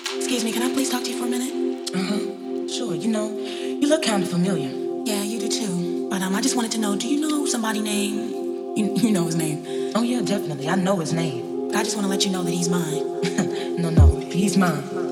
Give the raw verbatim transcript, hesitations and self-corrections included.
Excuse me, can I please talk to you for a minute? Uh-huh. Sure, you know, you look kind of familiar. Yeah, you do too. But um, I just wanted to know, do you know somebody named... You, you know his name. Oh, yeah, definitely. I know his name. But I just want to let you know that he's mine. No, no, he's mine.